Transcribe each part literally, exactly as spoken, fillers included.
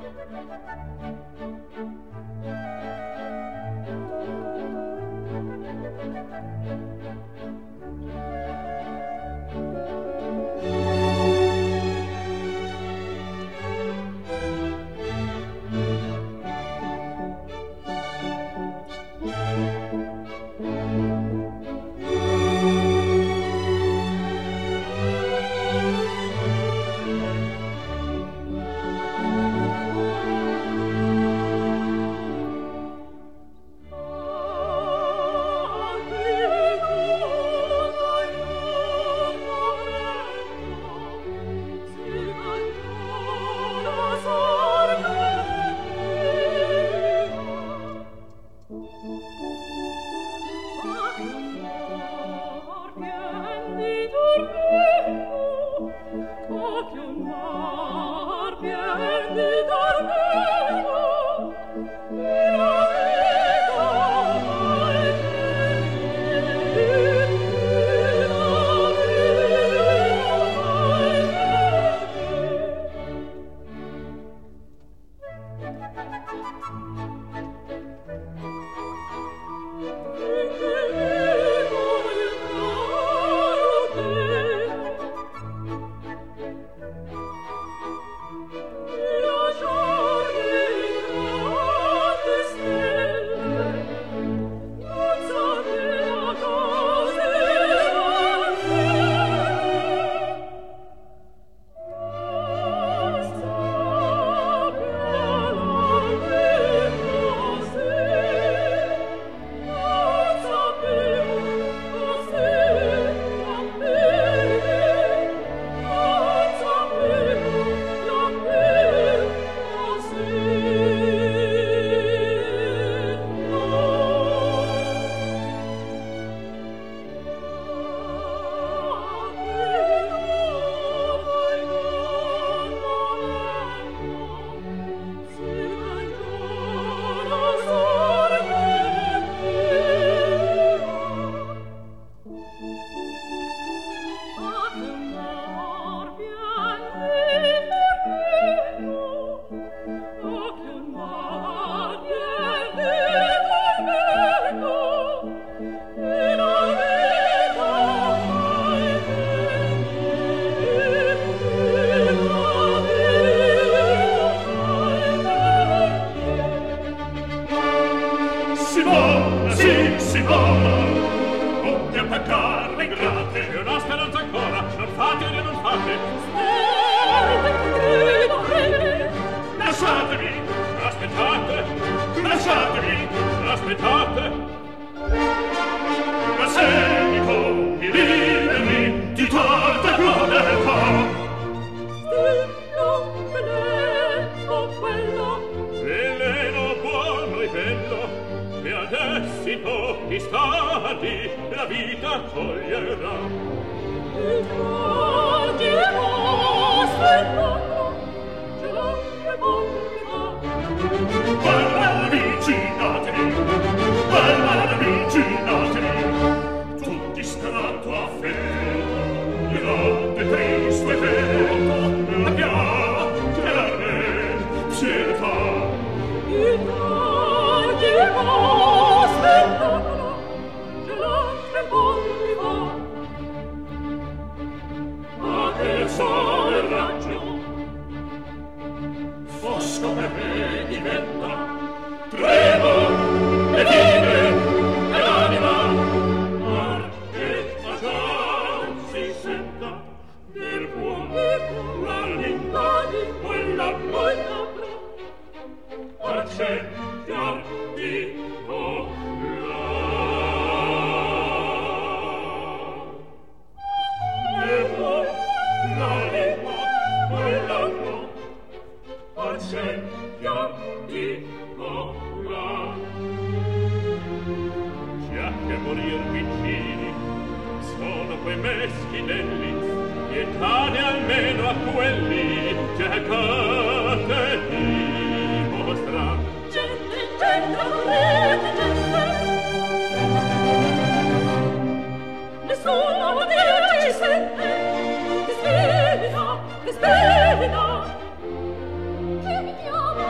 Che mi chiama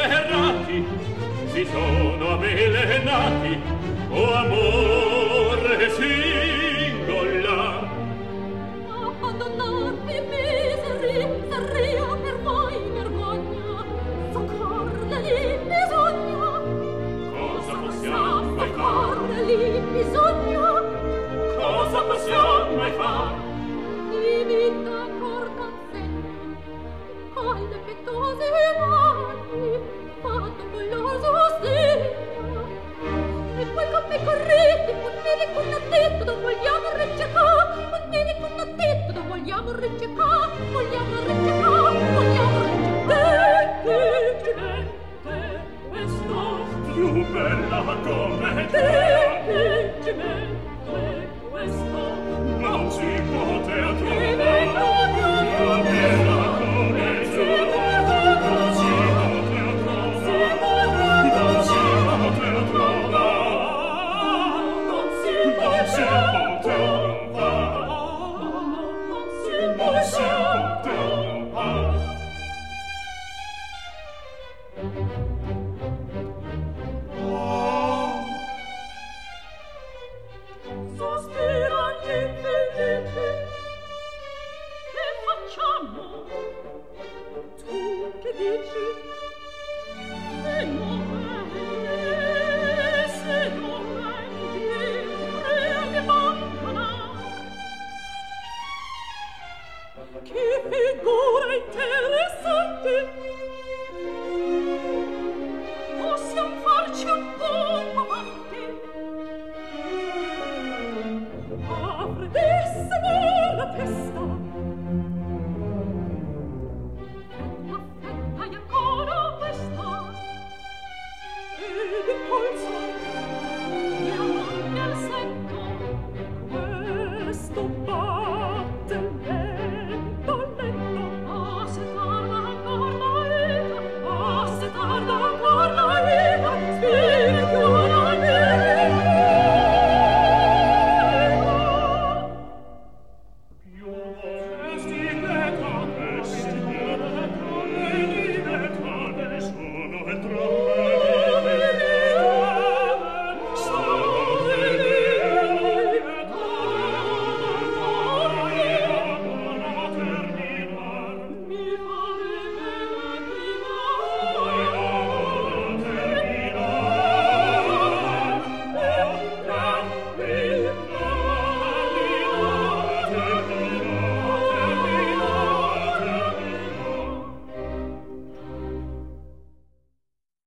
errati si sono avvelenati, o amore singolar. Abbandonarmi miseri sarebbe per voi vergogna, soccorrerli bisogna. Cosa possiamo mai far? Soccorrerli bisogna. Cosa possiamo mai far? Di vita corta segno, con le pietose mani, fatto golioso segno. E poi con me correte, puntini con un tetto, non vogliamo ricercare, puntini con un tetto, non vogliamo ricercare, vogliamo ricercare, vogliamo ricercare. Te, te, te, questo Più bella come te, te, te, te, questo non si potea te, trovare. te, Più bella come te, non si potea trovare. Non si potea trovare. non si Non si può potea trovare. non si Non si può potea trovare. sospirante infelice, che facciamo? Tu che dici?